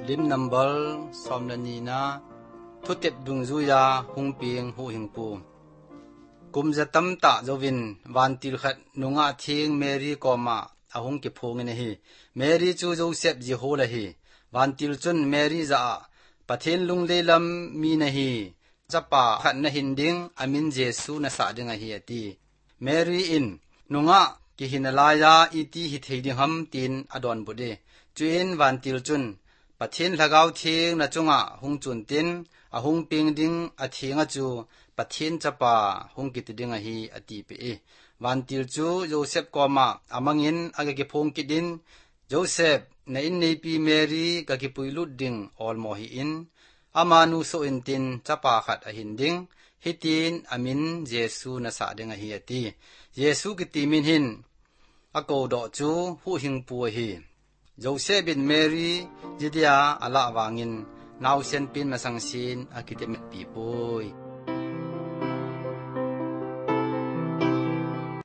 lim number somnani na thutep dungzuya hungping hu hingpu kumzatam ta jovin vantil khat nunga thing Mary koma ahung ki phongin hi Mary chu Joseph ji hola hi vantil chun Mary za pathin lungleilam mi na hi chapa khat na hinding amin Jesu na sa dinga hi ati Mary in nunga ki hinalaya iti hi theiding ham tin adon bude chuin vantil chun pathin lagaw thing na chunga hung chun tin ahung ping ding athinga chu pathin chapa hung kitiding a hi ati pe vantil chu Joseph koma amangin agagi phong kidin Joseph na in nei pi Mary ka ki puilut ding all mo hi in amanu so in tin chapa khat a hinding hitin amin Jesu na sa ding a hi ati Jesu ki timin hin ako do chu hu hing pu hi Joseph bin Mary jidia ala wangin nausen pin masangsin akitem pi poi